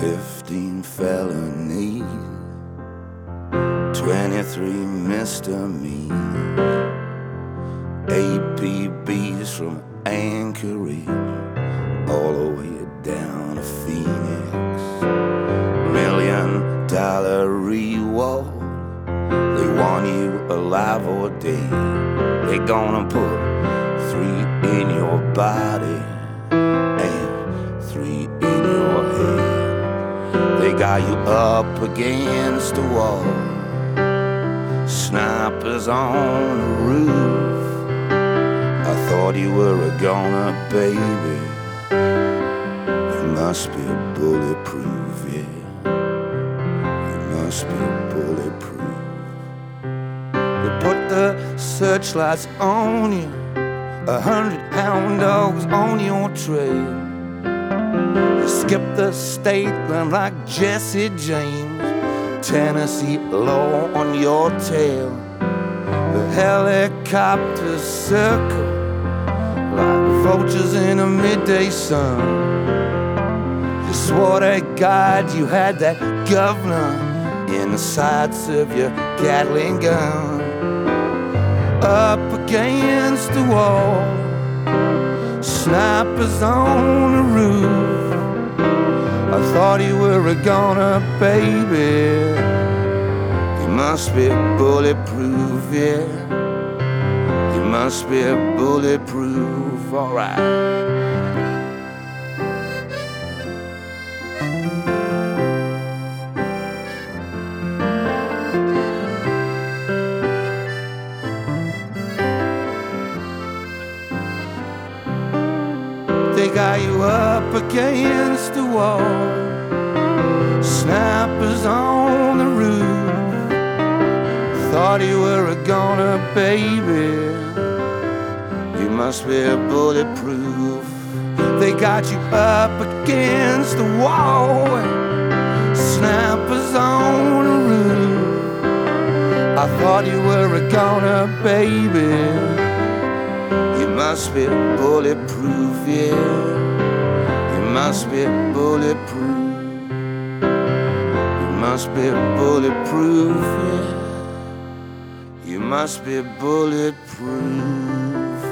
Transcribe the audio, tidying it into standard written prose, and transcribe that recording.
15 felonies, 23 misdemeanors, APBs from Anchorage all the way down to Phoenix. $1 million reward, they want you alive or dead. They're gonna put 3 in your body and 3 in your head. They got you up against the wall, snipers on the roof. I thought you were a goner, baby. You must be bulletproof, yeah. You must be bulletproof. They put the searchlights on you, 100 hound dogs on your trail. You skip the state line like Jesse James, Tennessee law on your tail. The helicopters circle like vultures in a midday sun. You swore to God you had that governor in the sights of your Gatling gun. Up against the wall, snipers on the roof. I thought you were a goner, baby. You must be bulletproof, yeah. You must be bulletproof, alright. They got you up against the wall, snipers on the roof. Thought you were a goner, baby. You must be bulletproof. They got you up against the wall, snipers on the roof. I thought you were a goner, baby. You must be bulletproof, yeah. You must be bulletproof. You must be bulletproof, yeah. You must be bulletproof.